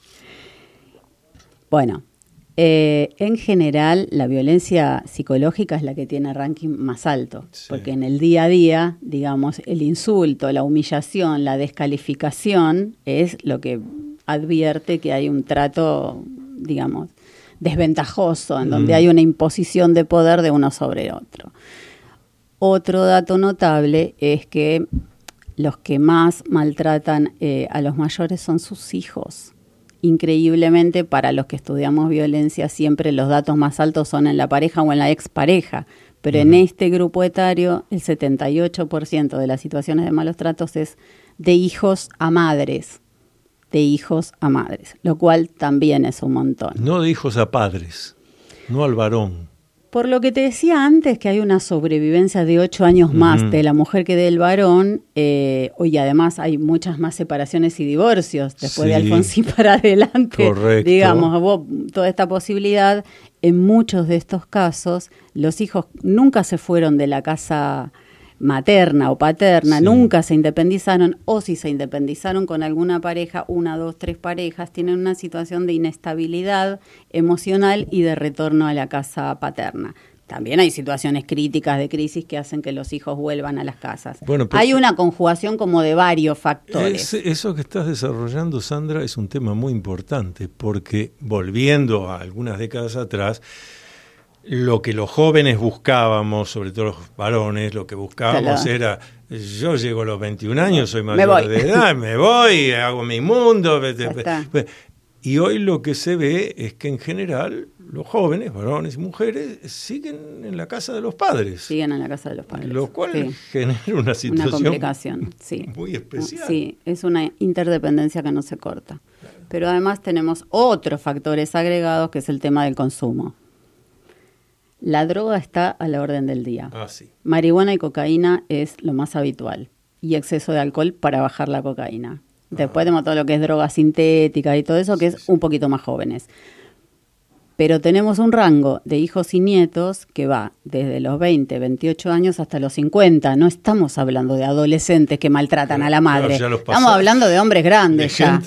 Bueno. En general, la violencia psicológica es la que tiene ranking más alto, porque en el día a día, digamos, el insulto, la humillación, la descalificación es lo que advierte que hay un trato, digamos, desventajoso, en donde hay una imposición de poder de uno sobre otro. Otro dato notable es que los que más maltratan a los mayores son sus hijos. Increíblemente, para los que estudiamos violencia, siempre los datos más altos son en la pareja o en la expareja, pero en este grupo etario el 78% de las situaciones de malos tratos es de hijos a madres. de hijos a madres, lo cual también es un montón. No de hijos a padres, no al varón. Por lo que te decía antes, que hay una sobrevivencia de 8 años más de la mujer que del varón, y además hay muchas más separaciones y divorcios después de Alfonsín para adelante. Correcto. Digamos, hubo toda esta posibilidad. En muchos de estos casos, los hijos nunca se fueron de la casa materna o paterna, nunca se independizaron, o si se independizaron con alguna pareja, 1, 2, 3 parejas, tienen una situación de inestabilidad emocional y de retorno a la casa paterna. También hay situaciones críticas de crisis que hacen que los hijos vuelvan a las casas. Bueno, hay una conjugación como de varios factores. Eso que estás desarrollando, Sandra, es un tema muy importante, porque volviendo a algunas décadas atrás, lo que los jóvenes buscábamos, sobre todo los varones, lo que buscábamos era, yo llego a los 21 años, soy mayor de edad, me voy, hago mi mundo. Y hoy lo que se ve es que en general los jóvenes, varones y mujeres, siguen en la casa de los padres. Siguen en la casa de los padres. Lo cual genera una situación complicación, muy especial. Sí, es una interdependencia que no se corta. Pero además tenemos otros factores agregados, que es el tema del consumo. La droga está a la orden del día. Sí. Marihuana y cocaína es lo más habitual. Y exceso de alcohol para bajar la cocaína. Después tenemos todo lo que es droga sintética y todo eso, que es un poquito más jóvenes. Pero tenemos un rango de hijos y nietos que va desde los 20, 28 años hasta los 50. No estamos hablando de adolescentes que maltratan a la madre. Estamos hablando de hombres grandes ya.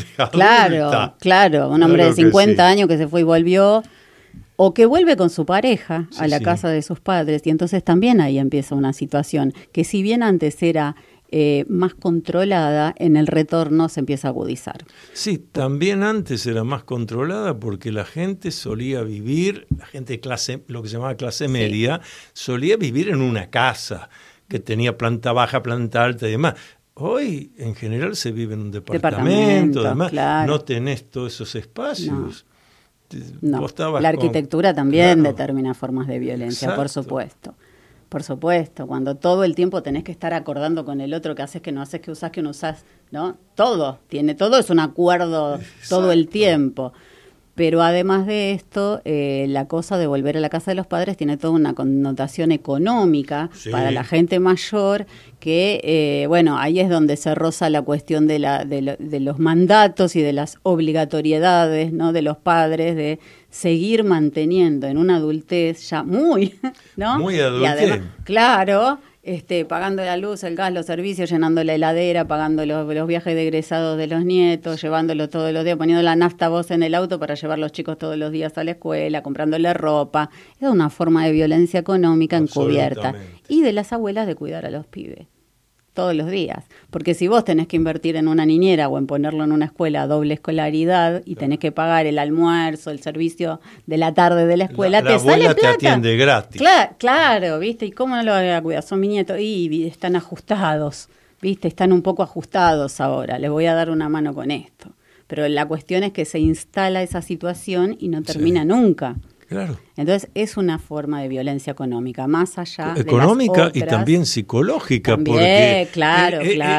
Claro. Un hombre de 50 años que se fue y volvió. O que vuelve con su pareja a la casa de sus padres. Y entonces también ahí empieza una situación que, si bien antes era más controlada, en el retorno se empieza a agudizar. Sí, también antes era más controlada porque la gente solía vivir, la gente de clase, lo que se llamaba clase media, solía vivir en una casa que tenía planta baja, planta alta y demás. Hoy, en general, se vive en un departamento demás. No tenés todos esos espacios. No, la arquitectura también determina formas de violencia, por supuesto. Por supuesto, cuando todo el tiempo tenés que estar acordando con el otro qué haces, qué no haces, qué usás, qué no usás, ¿no? Todo es un acuerdo todo el tiempo. Pero además de esto, la cosa de volver a la casa de los padres tiene toda una connotación económica para la gente mayor, que, ahí es donde se roza la cuestión de los mandatos y de las obligatoriedades, ¿no?, de los padres de seguir manteniendo en una adultez ya muy, ¿no? Muy adultez. Y además, claro, pagando la luz, el gas, los servicios, llenando la heladera, pagando los viajes de egresados de los nietos, llevándolo todos los días, poniendo la nafta vos en el auto para llevar los chicos todos los días a la escuela, comprándole ropa. Es una forma de violencia económica encubierta. Y de las abuelas de cuidar a los pibes todos los días. Porque si vos tenés que invertir en una niñera o en ponerlo en una escuela a doble escolaridad y tenés que pagar el almuerzo, el servicio de la tarde de la escuela, te sale plata. Te atiende gratis. Claro, ¿viste? ¿Y cómo no lo voy a cuidar? Son mis nietos y están ajustados, ¿viste? Están un poco ajustados ahora. Les voy a dar una mano con esto. Pero la cuestión es que se instala esa situación y no termina nunca. Claro. Entonces es una forma de violencia económica, más allá de económica las otras, y también psicológica, también, porque claro.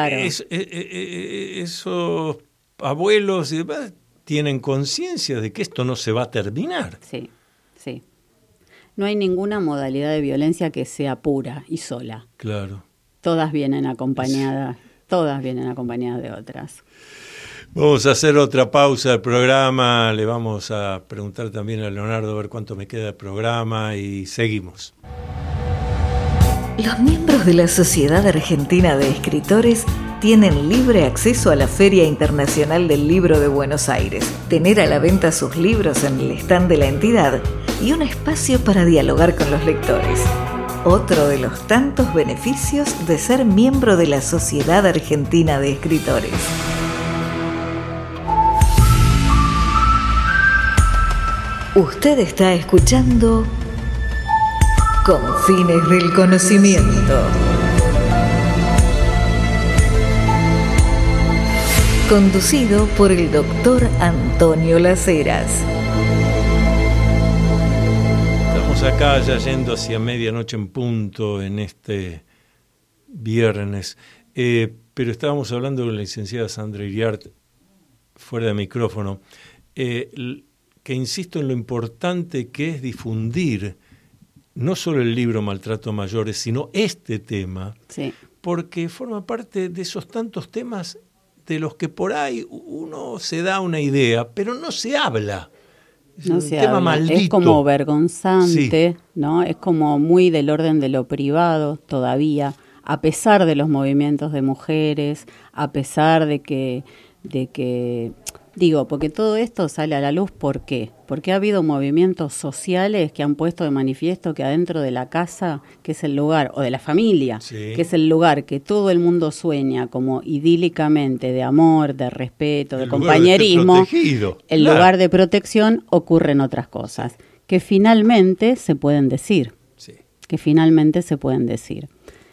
Esos abuelos y demás tienen conciencia de que esto no se va a terminar. Sí. No hay ninguna modalidad de violencia que sea pura y sola. Claro. Todas vienen acompañadas de otras. Vamos a hacer otra pausa del programa, le vamos a preguntar también a Leonardo a ver cuánto me queda de programa y seguimos. Los miembros de la Sociedad Argentina de Escritores tienen libre acceso a la Feria Internacional del Libro de Buenos Aires, tener a la venta sus libros en el stand de la entidad y un espacio para dialogar con los lectores. Otro de los tantos beneficios de ser miembro de la Sociedad Argentina de Escritores. Usted está escuchando Confines del Conocimiento. Conducido por el doctor Antonio Las Heras. Estamos acá ya yendo hacia medianoche en punto en este viernes. Pero estábamos hablando con la licenciada Sandra Iriart fuera de micrófono, que insisto en lo importante que es difundir no solo el libro Maltrato a Mayores, sino este tema, sí, porque forma parte de esos tantos temas de los que por ahí uno se da una idea, pero no se habla. Es no un se tema habla. maldito. Es como vergonzante, sí, ¿no? Es como muy del orden de lo privado todavía, a pesar de los movimientos de mujeres, a pesar de que digo, porque todo esto sale a la luz, ¿por qué? Porque ha habido movimientos sociales que han puesto de manifiesto que adentro de la casa, que es el lugar, o de la familia, sí, que es el lugar que todo el mundo sueña como idílicamente, de amor, de respeto, de compañerismo, el lugar de protección, ocurren otras cosas, que finalmente se pueden decir, sí, que finalmente se pueden decir.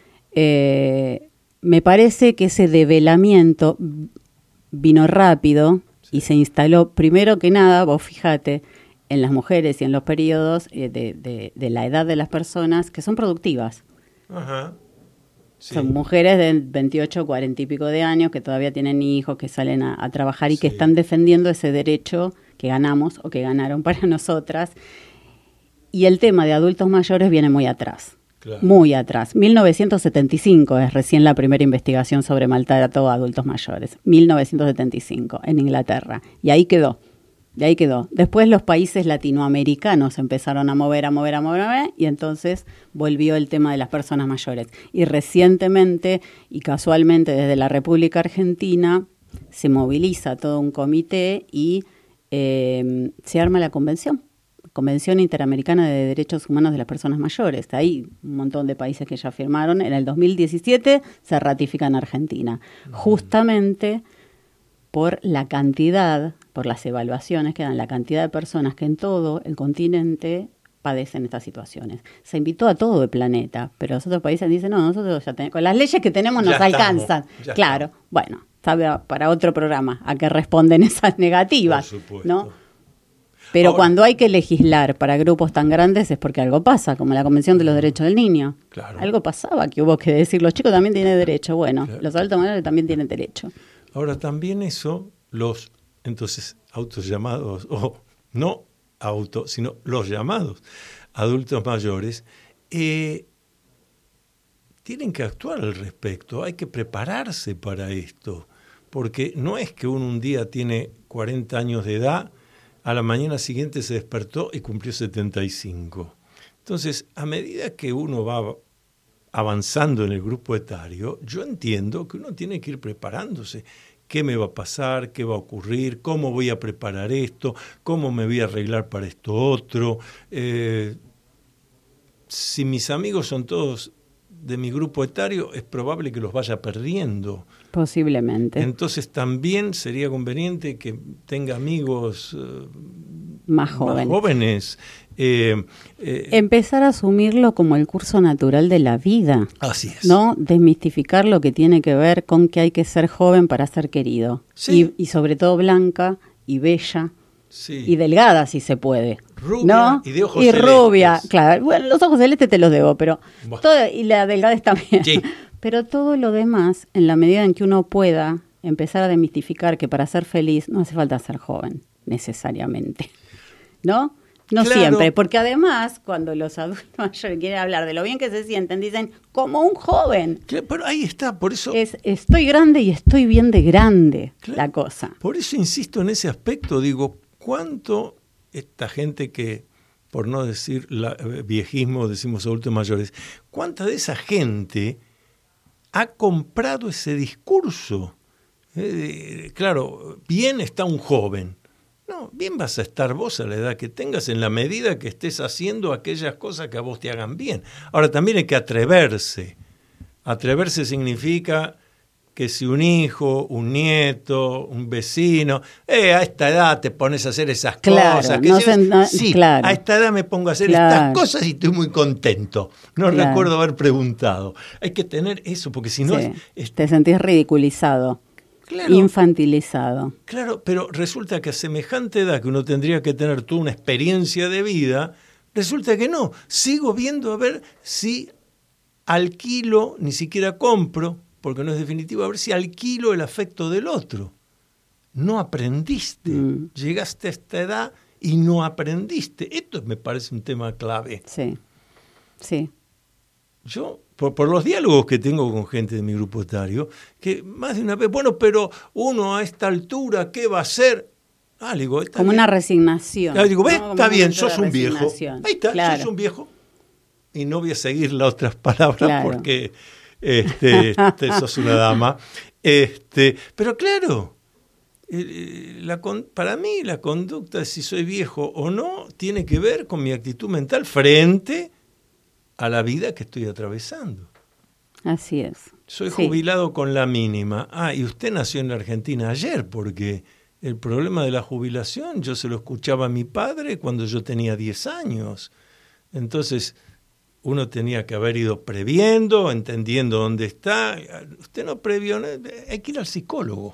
Me parece que ese develamiento vino rápido y se instaló, primero que nada, vos fíjate, en las mujeres y en los periodos de la edad de las personas que son productivas. Ajá. Sí. Son mujeres de 28, 40 y pico de años que todavía tienen hijos, que salen a trabajar y sí, que están defendiendo ese derecho que ganamos o que ganaron para nosotras. Y el tema de adultos mayores viene muy atrás. Claro. Muy atrás. 1975 es recién la primera investigación sobre maltrato a adultos mayores. 1975 en Inglaterra. Y ahí quedó. Después los países latinoamericanos empezaron a mover, y entonces volvió el tema de las personas mayores. Y recientemente y casualmente desde la República Argentina se moviliza todo un comité y se arma la Convención Interamericana de Derechos Humanos de las Personas Mayores. Hay un montón de países que ya firmaron. En el 2017 se ratifica en Argentina. Justamente por la cantidad, por las evaluaciones que dan, la cantidad de personas que en todo el continente padecen estas situaciones. Se invitó a todo el planeta, pero los otros países dicen, no, nosotros ya tenemos, con las leyes que tenemos nos alcanzan. Claro, estamos. Bueno, sabe para otro programa a qué responden esas negativas. Por supuesto. ¿No? Pero ahora, cuando hay que legislar para grupos tan grandes es porque algo pasa, como la Convención de los Derechos del Niño. Claro. Algo pasaba que hubo que decir, los chicos también tienen derecho. Bueno, claro, los adultos mayores también tienen derecho. Ahora, también eso, los entonces autos llamados, o no autos, sino los llamados adultos mayores, tienen que actuar al respecto. Hay que prepararse para esto, porque no es que uno un día tiene 40 años de edad, a la mañana siguiente se despertó y cumplió 75. Entonces, a medida que uno va avanzando en el grupo etario, yo entiendo que uno tiene que ir preparándose. ¿Qué me va a pasar? ¿Qué va a ocurrir? ¿Cómo voy a preparar esto? ¿Cómo me voy a arreglar para esto otro? Si mis amigos son todos de mi grupo etario, es probable que los vaya perdiendo. Posiblemente. Entonces también sería conveniente que tenga amigos más jóvenes. Empezar a asumirlo como el curso natural de la vida. Así es. ¿No? Desmistificar lo que tiene que ver con que hay que ser joven para ser querido. Sí. Y sobre todo blanca y bella. Sí. Y delgada si se puede. Rubia, ¿no? Y de ojos y celestes. Rubia, claro. Bueno, los ojos celestes te los debo, pero y la delgadez también. Sí. Pero todo lo demás, en la medida en que uno pueda empezar a desmistificar que para ser feliz no hace falta ser joven, necesariamente. ¿No? No claro. Siempre, porque además, cuando los adultos mayores quieren hablar de lo bien que se sienten, dicen, como un joven. Claro, pero ahí está, por eso... Estoy grande y estoy bien de grande, claro, la cosa. Por eso insisto en ese aspecto, digo, ¿cuánto esta gente que, por no decir viejismo, decimos adultos mayores, cuánta de esa gente ha comprado ese discurso? Claro, bien está un joven. No, bien vas a estar vos a la edad que tengas en la medida que estés haciendo aquellas cosas que a vos te hagan bien. Ahora, también hay que atreverse. Atreverse significa que si un hijo, un nieto, un vecino, a esta edad te pones a hacer esas cosas. Sí, claro. A esta edad me pongo a hacer estas cosas y estoy muy contento. No recuerdo haber preguntado. Hay que tener eso, porque si no... te sentís ridiculizado. Claro, infantilizado. Claro, pero resulta que a semejante edad que uno tendría que tener toda una experiencia de vida, resulta que no. Sigo viendo a ver si alquilo, ni siquiera compro, porque no es definitivo, a ver si alquilo el afecto del otro. no aprendiste. Llegaste a esta edad y no aprendiste. Esto me parece un tema clave. Sí, sí. Yo, por los diálogos que tengo con gente de mi grupo etario, que más de una vez, bueno, pero uno a esta altura, ¿qué va a hacer? Le digo, como bien. Una resignación. Digo, está bien, sos un viejo. Ahí está, claro. Sos un viejo. Y no voy a seguir las otras palabras, claro. Porque sos una dama. Pero claro, para mí la conducta de si soy viejo o no tiene que ver con mi actitud mental frente a la vida que estoy atravesando. Así es. Soy jubilado con la mínima. Y usted nació en la Argentina ayer, porque el problema de la jubilación yo se lo escuchaba a mi padre cuando yo tenía 10 años. Entonces, uno tenía que haber ido previendo, entendiendo dónde está. Usted no previó, hay que ir al psicólogo.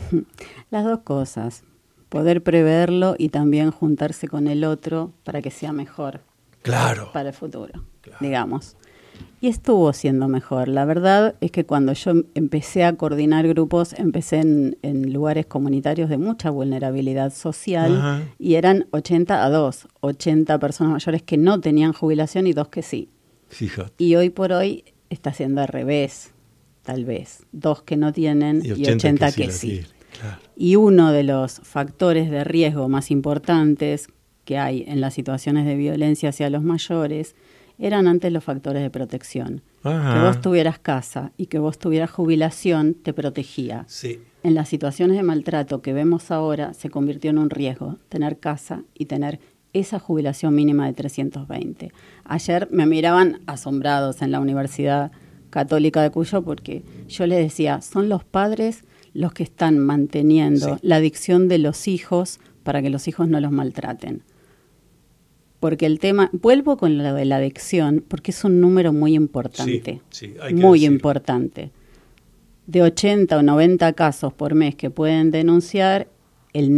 Las dos cosas, poder preverlo y también juntarse con el otro para que sea mejor. Claro. Para el futuro, digamos. Y estuvo siendo mejor. La verdad es que cuando yo empecé a coordinar grupos, empecé en lugares comunitarios de mucha vulnerabilidad social, y eran 80-2, 80 personas mayores que no tenían jubilación y 2 que sí. Fíjate. Y hoy por hoy está siendo al revés, tal vez. 2 que no tienen y 80 que sí. Claro. Y uno de los factores de riesgo más importantes que hay en las situaciones de violencia hacia los mayores eran antes los factores de protección. Que vos tuvieras casa y que vos tuvieras jubilación te protegía. Sí. En las situaciones de maltrato que vemos ahora se convirtió en un riesgo tener casa y tener esa jubilación mínima de 320. Ayer me miraban asombrados en la Universidad Católica de Cuyo porque yo les decía, son los padres los que están manteniendo la adicción de los hijos para que los hijos no los maltraten. Porque el tema, vuelvo con lo de la adicción, porque es un número muy importante, muy importante. De 80 o 90 casos por mes que pueden denunciar, el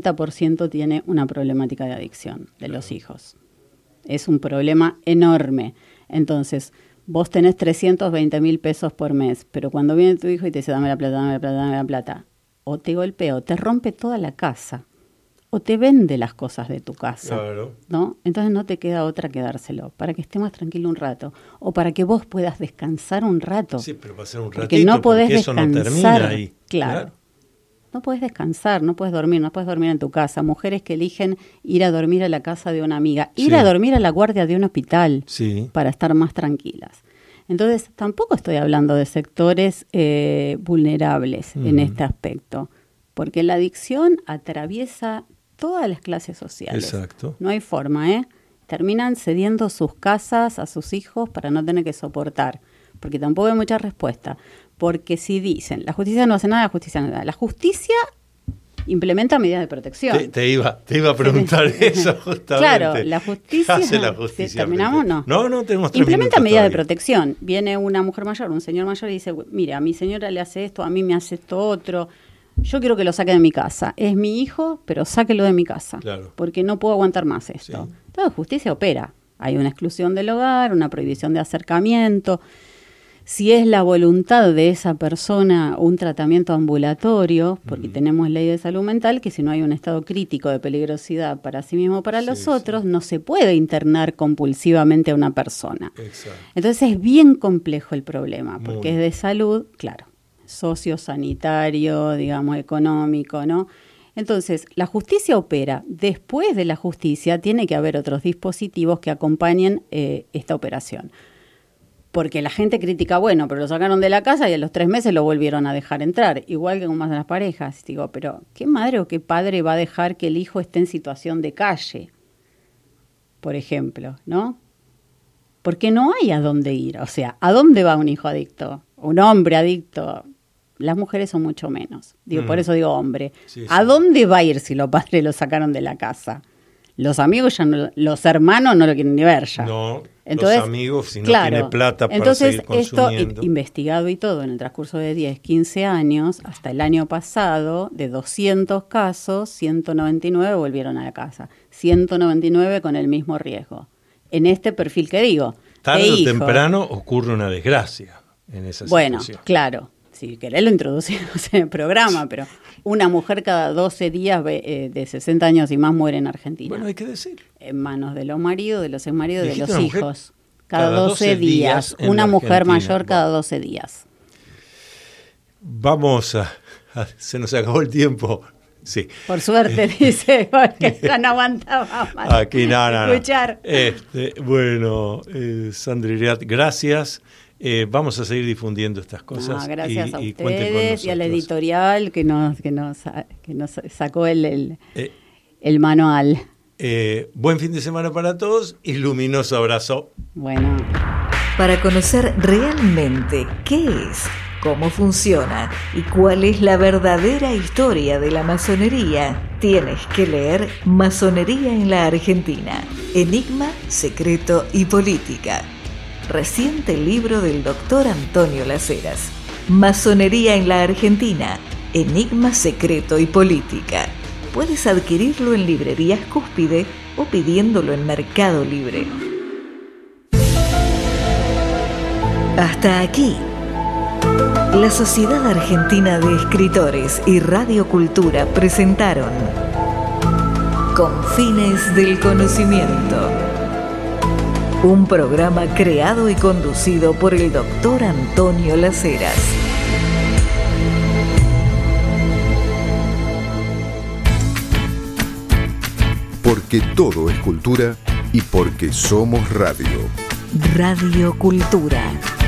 90% tiene una problemática de adicción de los hijos. Es un problema enorme. Entonces, vos tenés 320.000 pesos por mes, pero cuando viene tu hijo y te dice, dame la plata, dame la plata, dame la plata, o te golpea, o te rompe toda la casa, o te vende las cosas de tu casa, ¿no? Entonces no te queda otra que dárselo, para que esté más tranquilo un rato, o para que vos puedas descansar un rato. Sí, pero va a ser un ratito, porque no podés porque eso descansar, no termina ahí. Claro. No podés descansar, no podés dormir en tu casa. Mujeres que eligen ir a dormir a la casa de una amiga, ir a dormir a la guardia de un hospital para estar más tranquilas. Entonces, tampoco estoy hablando de sectores vulnerables en este aspecto, porque la adicción atraviesa todas las clases sociales. Exacto. No hay forma, Terminan cediendo sus casas a sus hijos para no tener que soportar, porque tampoco hay mucha respuesta. Porque si dicen, la justicia no hace nada, la justicia no hace nada. La justicia implementa medidas de protección. Te iba a preguntar eso justamente. Claro, la justicia... ¿Qué hace la justicia? ¿Terminamos? No, tenemos 3 implementa minutos medidas de todavía. protección. Viene una mujer mayor, un señor mayor y dice, mire, a mi señora le hace esto, a mí me hace esto otro... Yo quiero que lo saque de mi casa. Es mi hijo, pero sáquelo de mi casa. Claro. Porque no puedo aguantar más esto. Entonces, justicia opera. Hay una exclusión del hogar, una prohibición de acercamiento. Si es la voluntad de esa persona un tratamiento ambulatorio, porque tenemos ley de salud mental, que si no hay un estado crítico de peligrosidad para sí mismo o para los otros, no se puede internar compulsivamente a una persona. Exacto. Entonces es bien complejo el problema, porque es de salud, claro, sociosanitario, digamos, económico, ¿no? Entonces, la justicia opera. Después de la justicia tiene que haber otros dispositivos que acompañen esta operación. Porque la gente critica, bueno, pero lo sacaron de la casa y a los 3 meses lo volvieron a dejar entrar, igual que con más de las parejas. Digo, pero ¿qué madre o qué padre va a dejar que el hijo esté en situación de calle? Por ejemplo, ¿no? Porque no hay a dónde ir. O sea, ¿a dónde va un hijo adicto? Un hombre adicto. Las mujeres son mucho menos. Digo, por eso digo hombre. ¿A dónde va a ir si los padres lo sacaron de la casa? Los amigos ya no, los hermanos no lo quieren ni ver ya. No, entonces, los amigos si no tiene plata para seguir consumiendo. Entonces, esto investigado y todo en el transcurso de 10, 15 años, hasta el año pasado, de 200 casos, 199 volvieron a la casa. 199 con el mismo riesgo. En este perfil que digo. Tarde o temprano ocurre una desgracia en esa situación. Bueno, claro. Si querés lo introducimos en el programa, pero Una mujer cada 12 días de 60 años y más muere en Argentina. Bueno, hay que decir. En manos de los maridos, de los exmaridos, de los una mujer hijos. Cada 12 días. Una mujer mayor cada 12 días. Vamos se nos acabó el tiempo. Sí. Por suerte, dice, porque ya no aguantaba más. Aquí no. Escuchar. Bueno, Sandra Iriart, gracias. Vamos a seguir difundiendo estas cosas. Gracias a ustedes y a la editorial que nos sacó el manual. Buen fin de semana para todos y luminoso abrazo. Bueno. Para conocer realmente qué es, cómo funciona y cuál es la verdadera historia de la masonería, tienes que leer Masonería en la Argentina, Enigma, Secreto y Política. Reciente libro del doctor Antonio Las Heras. Masonería en la Argentina, Enigma, Secreto y Política. Puedes adquirirlo en librerías Cúspide o pidiéndolo en Mercado Libre. Hasta aquí. La Sociedad Argentina de Escritores y Radio Cultura presentaron Confines del Conocimiento. Un programa creado y conducido por el doctor Antonio Las Heras. Porque todo es cultura y porque somos radio. Radio Cultura.